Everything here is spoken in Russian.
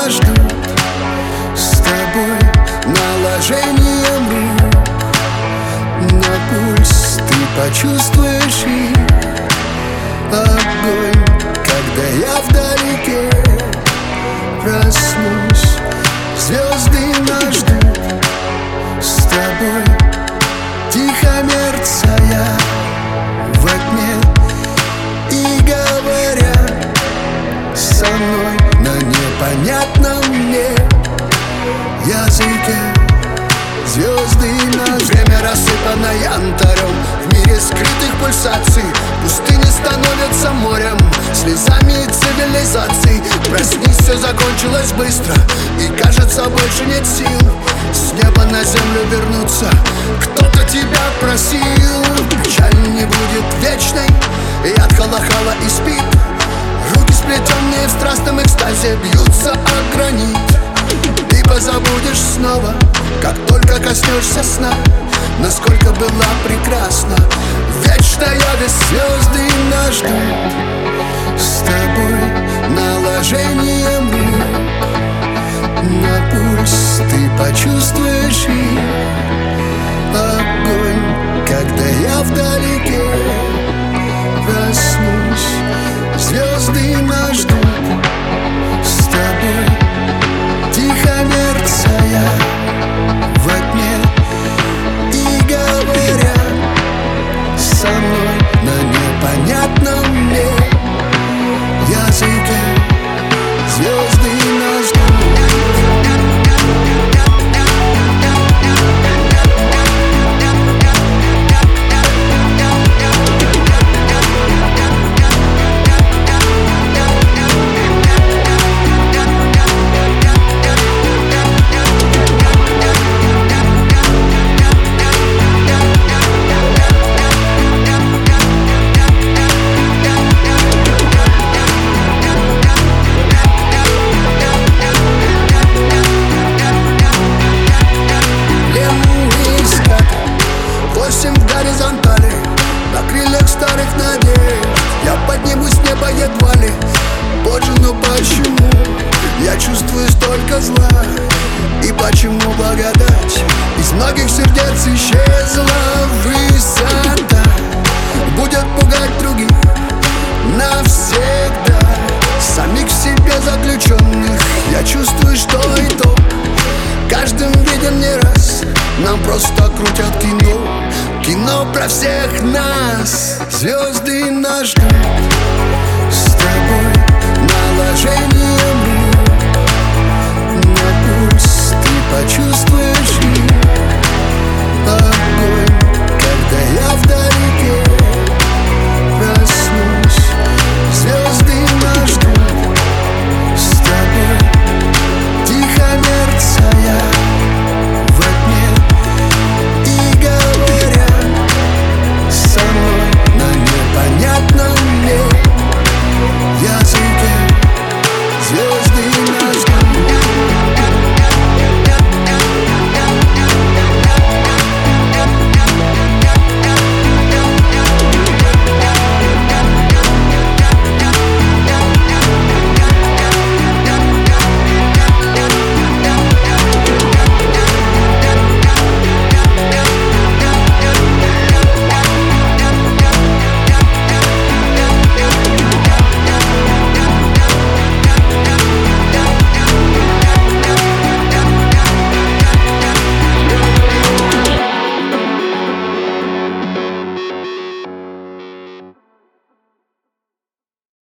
нас ждут с тобой наложением рук на пульс. Ты почувствуешь их огонь, когда я вдалеке проснусь. Звезды нас ждут с тобой, тихо мерцая во тьме и говоря со мной на непонятном мне языке. Звезды нас, время рассыпано янтарем, в мире скрытых пульсаций пустыни становятся морем, слезами цивилизаций. Проснись, все закончилось быстро, и кажется, больше нет сил с неба на землю вернуться. Кто-то тебя просил, печаль не будет вечной, яд халахала и спит. Руки, сплетенные в страстном экстазе, бьются о гранит. Ты позабудешь снова, как только коснешься сна, насколько была прекрасна вечная весь. Звезды нас ждут с тобой наложением рук на пульс. Ты почувствуешь их огонь, когда я вдалеке проснусь. Звезды нас ждут с тобой, тихо мерцая во тьме и говоря со мной на непонятном мне языке. Звезды нас ждут. На крыльях старых надежд я поднимусь с неба едва ли. Боже, но почему я чувствую столько зла? И почему благодать из многих сердец исчезла? Высота будет пугать других навсегда, самих в себе заключенных. Я чувствую, что итог каждым виден не раз. Нам просто крутят кино, кино про всех нас. Звезды нас ждут